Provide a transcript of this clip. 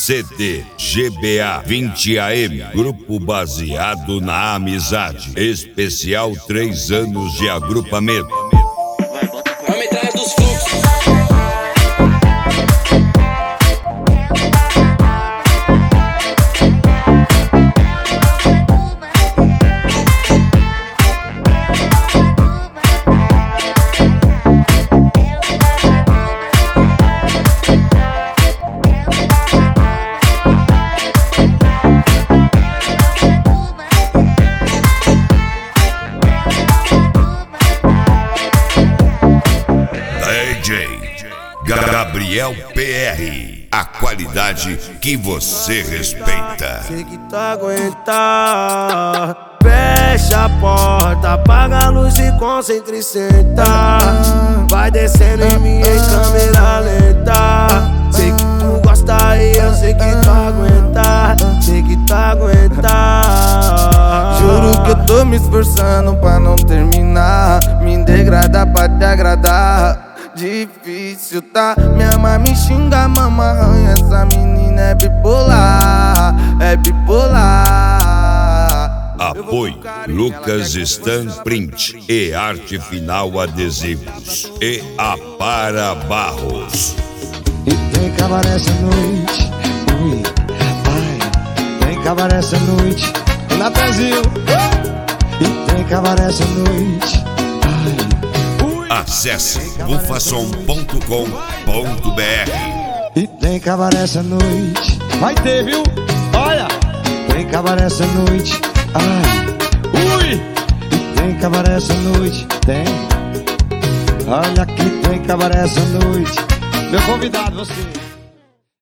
CD GBA 20 AM, grupo baseado na amizade. Especial 3 anos de agrupamento. A metralha dos fluxos. Gabriel PR, a qualidade que você respeita. Sei que tu aguentar, fecha a porta, apaga a luz e concentra e senta. Vai descendo em mim em câmera lenta. Sei que tu gosta e eu sei que tu aguentar. Sei que tu aguentar. Juro que eu tô me esforçando pra não terminar. Me degradar pra te agradar. Difícil, tá? Minha mãe me xinga, mama arranha. Essa menina é bipolar, é bipolar. Apoio Lucas Stan Print e Arte Final Adesivos e Apara Barros. E tem cabaré essa noite, ui, ai. Tem cabaré essa noite na Brasil. E tem cabaré essa noite, ai. Acesse bufason.com.br. E tem cabaré essa noite, vai ter, viu? Olha! Tem cabaré essa noite, ai. Ui! E tem cabaré essa noite, tem. Olha que tem cabaré essa noite. Meu convidado, você.